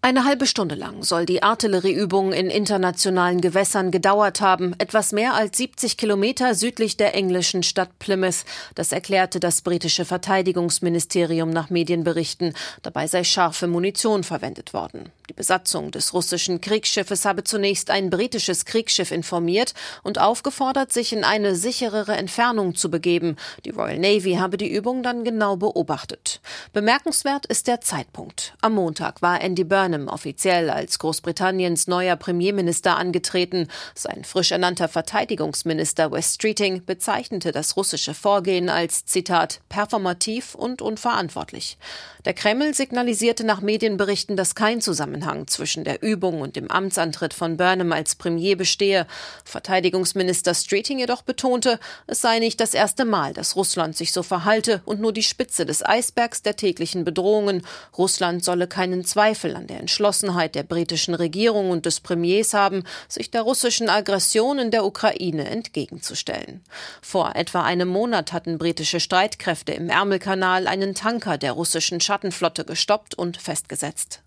Eine halbe Stunde lang soll die Artillerieübung in internationalen Gewässern gedauert haben, etwas mehr als 70 Kilometer südlich der englischen Stadt Plymouth. Das erklärte das britische Verteidigungsministerium nach Medienberichten. Dabei sei scharfe Munition verwendet worden. Die Besatzung des russischen Kriegsschiffes habe zunächst ein britisches Kriegsschiff informiert und aufgefordert, sich in eine sicherere Entfernung zu begeben. Die Royal Navy habe die Übung dann genau beobachtet. Bemerkenswert ist der Zeitpunkt. Am Montag war Andy Burnham offiziell als Großbritanniens neuer Premierminister angetreten. Sein frisch ernannter Verteidigungsminister Wes Streeting bezeichnete das russische Vorgehen als, Zitat, performativ und unverantwortlich. Der Kreml signalisierte nach Medienberichten, dass kein Zusammenhang zwischen der Übung und dem Amtsantritt von Burnham als Premier bestehe. Verteidigungsminister Streeting jedoch betonte, es sei nicht das erste Mal, dass Russland sich so verhalte und nur die Spitze des Eisbergs der täglichen Bedrohungen. Russland solle keinen Zweifel an der Entschlossenheit der britischen Regierung und des Premiers haben, sich der russischen Aggression in der Ukraine entgegenzustellen. Vor etwa einem Monat hatten britische Streitkräfte im Ärmelkanal einen Tanker der russischen Schattenflotte gestoppt und festgesetzt.